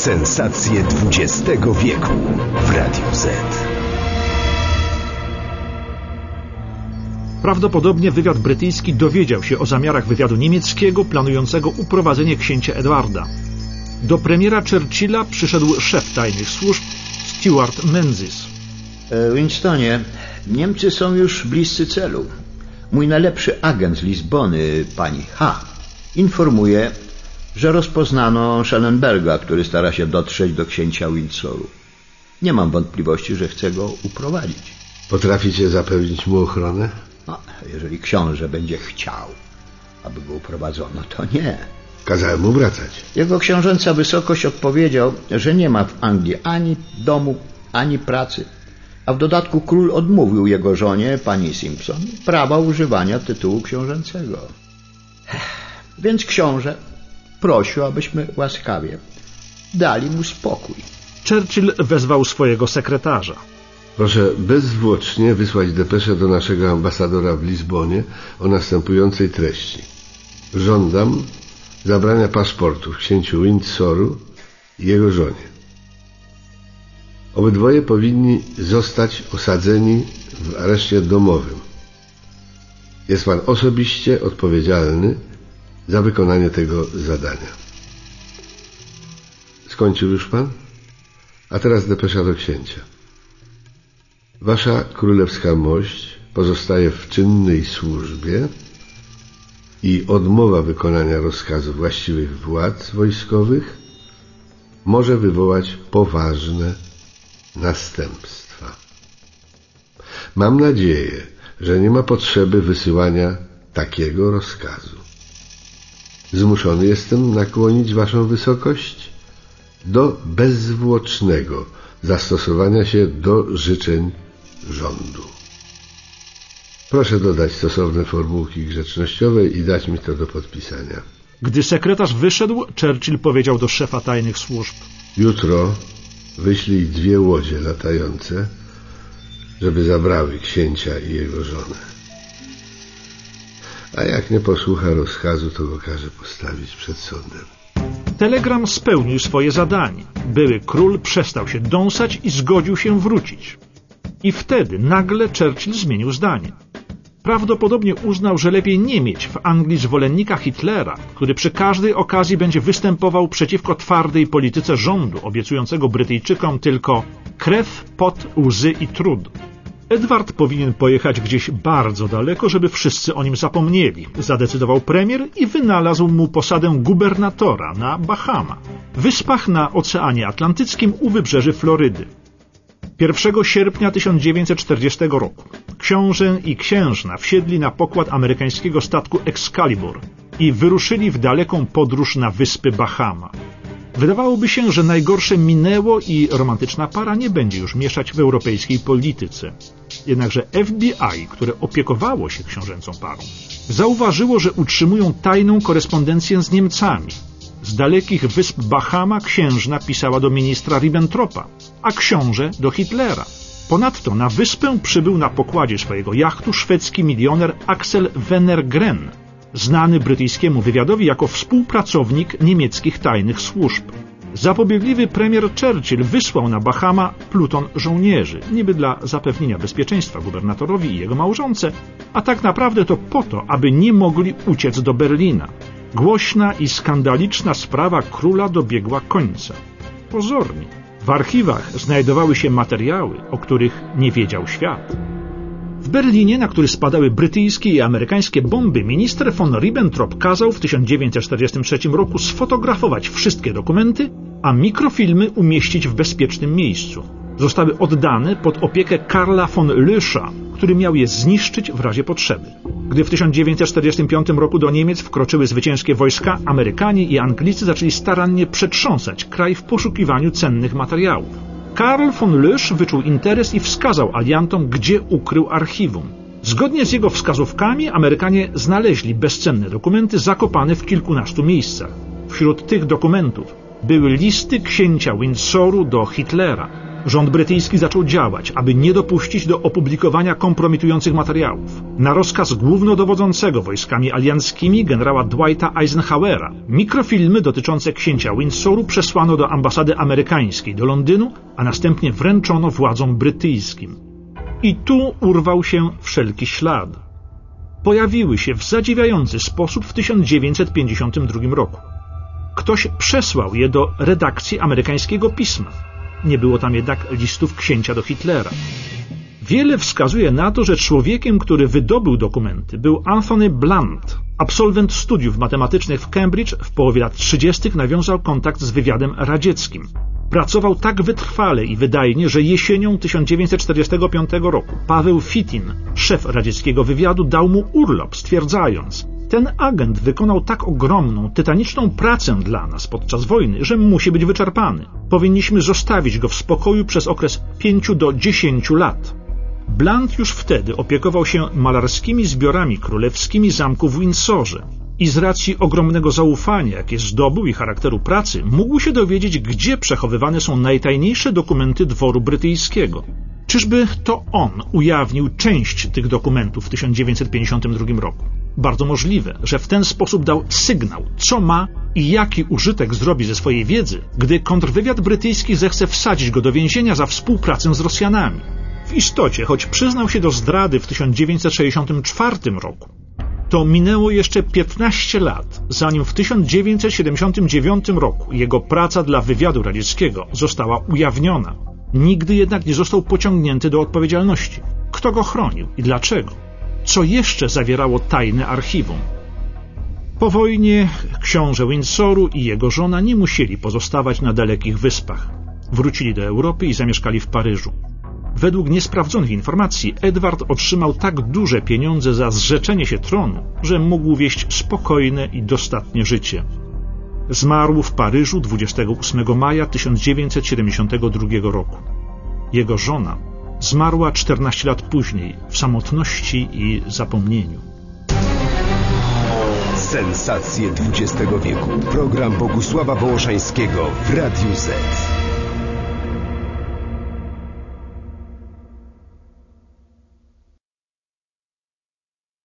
Sensacje XX wieku w Radiu Z. Prawdopodobnie wywiad brytyjski dowiedział się o zamiarach wywiadu niemieckiego planującego uprowadzenie księcia Edwarda. Do premiera Churchilla przyszedł szef tajnych służb Stuart Menzies. Winstonie, Niemcy są już bliscy celu. Mój najlepszy agent z Lizbony, pani H., informuje, że rozpoznano Schellenberga, który stara się dotrzeć do księcia Windsoru. Nie mam wątpliwości, że chce go uprowadzić. Potraficie zapewnić mu ochronę? No, jeżeli książę będzie chciał, aby go uprowadzono, to nie. Kazałem mu wracać. Jego książęca wysokość odpowiedział, że nie ma w Anglii ani domu, ani pracy. A w dodatku król odmówił jego żonie, pani Simpson, prawa używania tytułu książęcego. Więc książę prosił, abyśmy łaskawie dali mu spokój. Churchill wezwał swojego sekretarza. Proszę bezzwłocznie wysłać depeszę do naszego ambasadora w Lizbonie o następującej treści. Żądam zabrania paszportów księciu Windsoru i jego żonie. Obydwoje powinni zostać osadzeni w areszcie domowym. Jest pan osobiście odpowiedzialny za wykonanie tego zadania. Skończył już pan? A teraz depesza do księcia. Wasza królewska mość pozostaje w czynnej służbie i odmowa wykonania rozkazu właściwych władz wojskowych może wywołać poważne następstwa. Mam nadzieję, że nie ma potrzeby wysyłania takiego rozkazu. Zmuszony jestem nakłonić waszą wysokość do bezzwłocznego zastosowania się do życzeń rządu. Proszę dodać stosowne formułki grzecznościowe i dać mi to do podpisania. Gdy sekretarz wyszedł, Churchill powiedział do szefa tajnych służb. Jutro wyślij 2 łodzie latające, żeby zabrały księcia i jego żonę. A jak nie posłucha rozkazu, to go każe postawić przed sądem. Telegram spełnił swoje zadanie. Były król przestał się dąsać i zgodził się wrócić. I wtedy nagle Churchill zmienił zdanie. Prawdopodobnie uznał, że lepiej nie mieć w Anglii zwolennika Hitlera, który przy każdej okazji będzie występował przeciwko twardej polityce rządu, obiecującego Brytyjczykom tylko krew, pot, łzy i trud. Edward powinien pojechać gdzieś bardzo daleko, żeby wszyscy o nim zapomnieli, zadecydował premier i wynalazł mu posadę gubernatora na Bahama, wyspach na Oceanie Atlantyckim u wybrzeży Florydy. 1 sierpnia 1940 roku książę i księżna wsiedli na pokład amerykańskiego statku Excalibur i wyruszyli w daleką podróż na wyspy Bahama. Wydawałoby się, że najgorsze minęło i romantyczna para nie będzie już mieszać w europejskiej polityce. Jednakże FBI, które opiekowało się książęcą parą, zauważyło, że utrzymują tajną korespondencję z Niemcami. Z dalekich wysp Bahama księżna pisała do ministra Ribbentropa, a książę do Hitlera. Ponadto na wyspę przybył na pokładzie swojego jachtu szwedzki milioner Axel Wenner-Gren, znany brytyjskiemu wywiadowi jako współpracownik niemieckich tajnych służb. Zapobiegliwy premier Churchill wysłał na Bahama pluton żołnierzy, niby dla zapewnienia bezpieczeństwa gubernatorowi i jego małżonce, a tak naprawdę to po to, aby nie mogli uciec do Berlina. Głośna i skandaliczna sprawa króla dobiegła końca. Pozornie. W archiwach znajdowały się materiały, o których nie wiedział świat. W Berlinie, na który spadały brytyjskie i amerykańskie bomby, minister von Ribbentrop kazał w 1943 roku sfotografować wszystkie dokumenty, a mikrofilmy umieścić w bezpiecznym miejscu. Zostały oddane pod opiekę Karla von Löscha, który miał je zniszczyć w razie potrzeby. Gdy w 1945 roku do Niemiec wkroczyły zwycięskie wojska, Amerykanie i Anglicy zaczęli starannie przetrząsać kraj w poszukiwaniu cennych materiałów. Karl von Lösch wyczuł interes i wskazał aliantom, gdzie ukrył archiwum. Zgodnie z jego wskazówkami Amerykanie znaleźli bezcenne dokumenty zakopane w kilkunastu miejscach. Wśród tych dokumentów były listy księcia Windsoru do Hitlera. Rząd brytyjski zaczął działać, aby nie dopuścić do opublikowania kompromitujących materiałów. Na rozkaz głównodowodzącego wojskami alianckimi generała Dwighta Eisenhowera mikrofilmy dotyczące księcia Windsoru przesłano do ambasady amerykańskiej do Londynu, a następnie wręczono władzom brytyjskim. I tu urwał się wszelki ślad. Pojawiły się w zadziwiający sposób w 1952 roku. Ktoś przesłał je do redakcji amerykańskiego pisma. Nie było tam jednak listów księcia do Hitlera. Wiele wskazuje na to, że człowiekiem, który wydobył dokumenty, był Anthony Blunt. Absolwent studiów matematycznych w Cambridge w połowie lat 30. nawiązał kontakt z wywiadem radzieckim. Pracował tak wytrwale i wydajnie, że jesienią 1945 roku Paweł Fitin, szef radzieckiego wywiadu, dał mu urlop, stwierdzając: ten agent wykonał tak ogromną, tytaniczną pracę dla nas podczas wojny, że musi być wyczerpany. Powinniśmy zostawić go w spokoju przez okres 5 do 10 lat. Blunt już wtedy opiekował się malarskimi zbiorami królewskimi zamku w Windsorze i z racji ogromnego zaufania, jakie zdobył, i charakteru pracy, mógł się dowiedzieć, gdzie przechowywane są najtajniejsze dokumenty dworu brytyjskiego. Czyżby to on ujawnił część tych dokumentów w 1952 roku? Bardzo możliwe, że w ten sposób dał sygnał, co ma i jaki użytek zrobi ze swojej wiedzy, gdy kontrwywiad brytyjski zechce wsadzić go do więzienia za współpracę z Rosjanami. W istocie, choć przyznał się do zdrady w 1964 roku, to minęło jeszcze 15 lat, zanim w 1979 roku jego praca dla wywiadu radzieckiego została ujawniona. Nigdy jednak nie został pociągnięty do odpowiedzialności. Kto go chronił i dlaczego? Co jeszcze zawierało tajne archiwum? Po wojnie książę Windsoru i jego żona nie musieli pozostawać na dalekich wyspach. Wrócili do Europy i zamieszkali w Paryżu. Według niesprawdzonych informacji Edward otrzymał tak duże pieniądze za zrzeczenie się tronu, że mógł wieść spokojne i dostatnie życie. Zmarł w Paryżu 28 maja 1972 roku. Jego żona zmarła 14 lat później w samotności i zapomnieniu. Sensacje XX wieku. Program Bogusława Wołoszańskiego w Radiu Z.